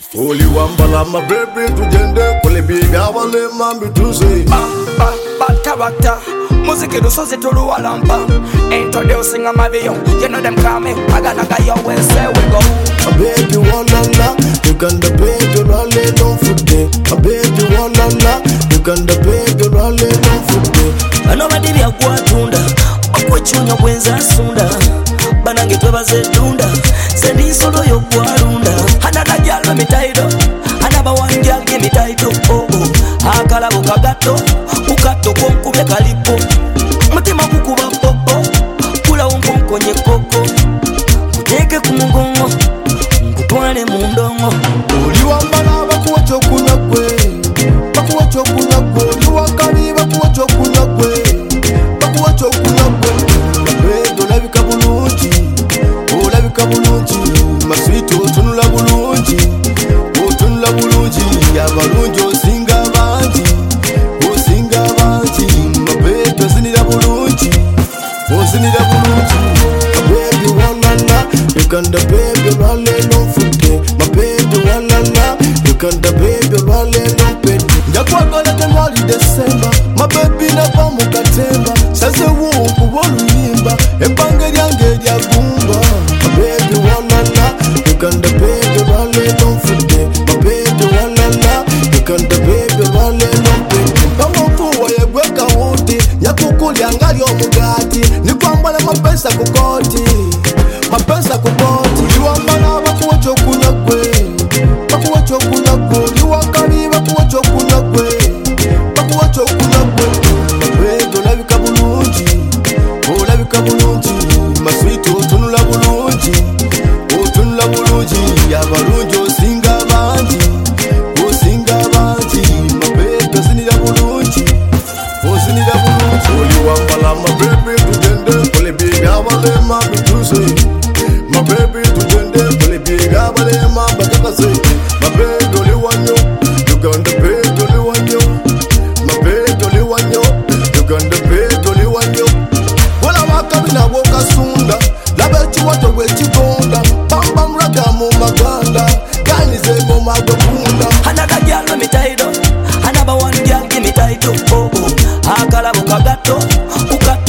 Only one bala my baby to gender, kole baby awale mami to say. Bad character, music do so to do alampa. Introducing a mavio, you know them call me. I gotta your way, say we go. A baby wanna la, you can the baby rally don't forget. A baby wanna la, you can the baby rally don't forget. I know my baby a guatunda, a kuchunga wenza sunda. Banange twebaze tunda, sendi solo yo guarunda. Another girl let me title, another one girl give me title. Oh oh, akala ukagato, ukato konkube kalipo. Mutima kukuba popo, kula unkonko nye koko. Kuteke kumugongo, nkutwane mundongo. Oli wambala bakuwacho kuna kwe, bakuwacho kuna kwe. Oli wakani bakuwacho kuna kwe, bakuwacho kuna kwe. Mabego labika bulungi, olabika bulungi. Maswito otunula bulungi, otunula bulungi. Abalungi osinga bangi, osinga bangi. Mabego zinira bulungi, ozinira bulungi. Baby wanna, you can the baby rally don't forget. My baby wanna, you can the baby rally don't pay. Njakwagala January December, my baby nava mukatemba. Saze wuku woluyimba, ebange lyange lyagumba. My baby wanna, you can the baby rally don't forget. My baby wanna, you can the baby rally don't pay. Bamufuwa yegweka wuti, nyakukulya ngali omugati. Nikwambala mapesa kukoti, mapesa kukoti. Liwambala bakuwacho kuna kwe, bakuwacho kuna kwe. Liwakali bakuwacho kuna kwe, bakuwacho kuna kwe. Mabego olabika bulungi, olabika bulungi. Maswito otunula bulungi, otunula bulungi. Abalungi osinga bangi, osinga bangi. Mabego zinira bulungi, ozinira bulungi. Oli wambala my baby to gender, kole baby awale mami to say. My baby to gender, kole baby awale mami to say. My baby only one you, you got the baby only one you. My baby only one you, you got the baby only one you. Wala wakabina woka sunda, labechi wato wechi gonda. Bam bam raga mu maganda, gani zego magabunda. Another girl let me title, another one girl give me title. Oh oh, akala ukagato, ukato